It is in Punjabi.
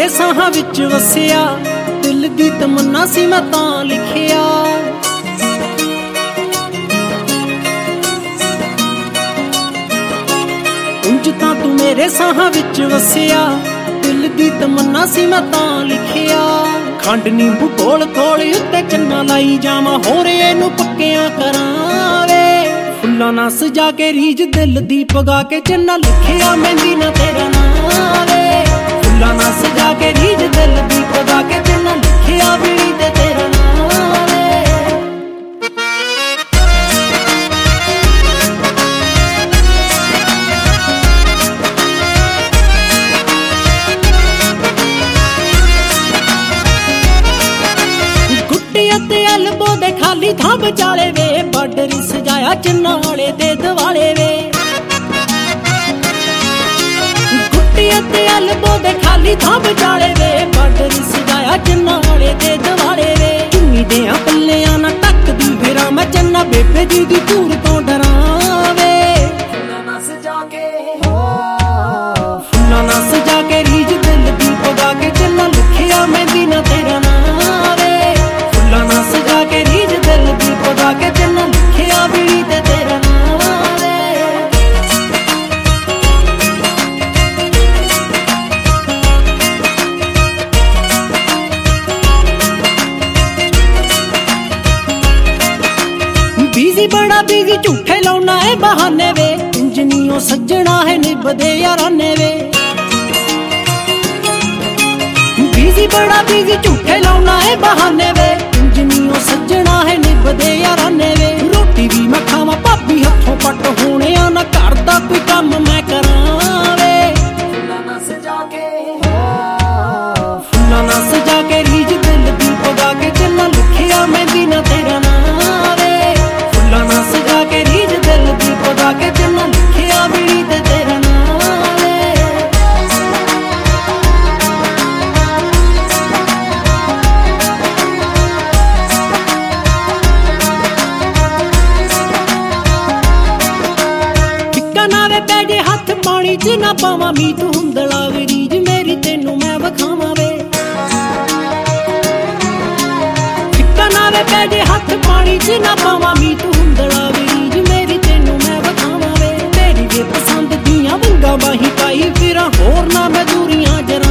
ਮੇਰੇ ਸਾਹਾਂ ਵਿੱਚ ਵਸਿਆ, ਦਿਲ ਦੀ ਤਮੰਨਾ ਸੀ ਮੈਂ ਤਾਂ ਲਿਖਿਆ। ਉਂਝ ਤਾਂ ਤੂੰ ਮੇਰੇ ਸਾਹਾਂ ਵਿੱਚ ਵਸਿਆ, ਦਿਲ ਦੀ ਤਮੰਨਾ ਸੀ ਮੈਂ ਤਾਂ ਲਿਖਿਆ। ਖੰਡ ਨਿੰਬੂ ਕੋਲ ਕੋਲ ਉੱਤੇ ਚੰਨਾ ਲਾਈ ਜਾਵਾਂ, ਹੋਰ ਇਹਨੂੰ ਪੱਕਿਆਂ ਕਰਾਂ ਵੇ। ਫੁੱਲਾਂ ਨਾਲ ਸਜਾ ਕੇ ਰੀਝ ਦਿਲ ਦੀ ਪਗਾ ਕੇ ਚੰਨਾ ਲਿਖਿਆ ਮਹਿੰਦੀ ਨਾ ਤੇਰਾ ਨਾਂ ਵੇ। ਫੁੱਲਾਂ ਨਾਲ ਸਜਾ ਕੇ ਰੀਝ ਦਿਲ ਦੀ ਪਗਾ ਕੇ ਚੰਨਾ ਲਿਖਿਆ ਵੀੜੀ ਤੇ ਤੇਰਾ ਨਾਂ ਵੇ। ਤੇ ਐਲਬੋ ਦੇ ਖਾਲੀ ਥਾਂ ਵਿਚਾਲੇ ਵੇ, ਬਾਰਡਰ ਸਜਾਇਆ ਚੰਨਾਂ ਵਾਲੇ ਦੇ ਦਿਵਾਲੇ ਵੇ। ਗੁੱਟੀਆਂ ਤੇ ਐਲਬੋ ਦੇ ਖਾਲੀ ਥਾਂ ਵਿਚਾਲੇ ਵੇ, ਬਾਰਡਰ ਸਜਾਇਆ ਚੰਨਾਂ ਵਾਲੇ ਦੇ ਦਿਵਾਲੇ ਵੇ। ਚੁੰਨੀ ਦੇ ਪੱਲਿਆਂ ਨਾਲ ਟੱਕਦੀ ਫਿਰਾਂ ਮੈਂ ਚੰਨਾ, ਬੇਬੇ ਜੀ ਦੀ ਧੂੜ ਤੋਂ ਡਰਾਂ ਵੇ। ਫੁੱਲਾਂ ਨਾਲ ਸਜਾ ਕੇ, ਫੁੱਲਾਂ ਨਾਲ ਸਜਾ ਕੇ ਰੀਝ ਦਿਲ ਦੀ ਪਗਾ ਕੇ ਚੰਨਾ ਲਿਖਿਆ ਮਹਿੰਦੀ ਨਾ ਤੇਰਾ ਨਾਂ ਵੇ। ਫੁੱਲਾਂ ਨਾਲ ਸਜਾ ਕੇ ਰੀਝ ਦਿਲ ਦੀ ਪਗਾ ਕੇ ਚੰਨਾ ਲਿਖਿਆ ਵੀੜੀ ਤੇ ਤੇਰਾ ਨਾਂ ਵੇ। ਬੀਜ਼ੀ ਬੜਾ ਬੀਜ਼ੀ ਝੂਠੇ ਲਾਉਣਾ ਏ ਬਹਾਨੇ ਵੇ, ਇੰਜ ਨੀ ਓ ਸੱਜਣਾ ਹੈ ਨਿਭਦੇ ਯਾਰਾਨੇ ਵੇ। ਬੀਜ਼ੀ ਬੜਾ ਬੀਜ਼ੀ ਝੂਠੇ ਲਾਉਣਾ ਏ ਬਹਾਨੇ ਵੇ, ਇੰਜ ਨੀ ਓ ਸੱਜਣਾ ਹੈ ਨਿਭਦੇ ਯਾਰਾਨੇ ਵੇ। ਰੋਟੀ ਵੀ ਮੈਂ ਖਾਵਾਂ ਭਾਬੀ ਹੱਥੋਂ ਪੱਟ ਹੋਣਿਆ ਨਾ, ਘਰ ਦਾ ਕੋਈ ਕੰਮ ਮੈਂ ਕਰਾਂ ਵੇ। ਫੁੱਲਾਂ ਨਾਲ ਸਜਾ ਕੇ, ਫੁੱਲਾਂ ਨਾਲ ਸਜਾ ਕੇ ਰੀਝ ਦਿਲ ਦੀ ਪਗਾ ਕੇ ਚੰਨਾ ਲਿਖਿਆ ਮਹਿੰਦੀ ਨਾ ਤੇਰਾ ਨਾਂ ਵੇ। ਫੁੱਲਾਂ ਨਾਲ ਸਜਾ ਕੇ ਰੀਝ ਦਿਲ ਦੀ ਪਗਾ ਕੇ ਚੰਨਾ ਲਿਖਿਆ ਵੀੜੀ ਤੇ ਤੇਰਾ ਨਾਂ ਵੇ। ਬੈਜੇ ਹੱਥ ਪਾਣੀ ਚ ਨਾ ਪਾਵਾਂ, ਮੀਤ ਹੁੰਦਲਾ ਵੀ ਰੀਝ ਮੇਰੀ ਤੈਨੂੰ ਮੈਂ ਵਿਖਾਵਾਂ ਵੇ। ਫਿੱਕਾ ਨਾ ਵੇ ਬੈਜੇ ਹੱਥ ਪਾਣੀ ਚ ਨਾ ਪਾਵਾਂ, ਮੀਤ ਹੁੰਦਲਾ ਵੀ ਰੀਝ ਮੇਰੀ ਤੈਨੂੰ ਮੈਂ ਵਿਖਾਵਾਂ ਵੇ। ਤੇਰੀ ਵੇ ਪਸੰਦ ਦੀਆਂ ਵੰਗਾਂ ਬਾਹੀਂ ਪਾਈ ਫਿਰਾਂ, ਹੋਰ ਨਾ ਮੈਂ ਦੂਰੀਆਂ ਜਰਾ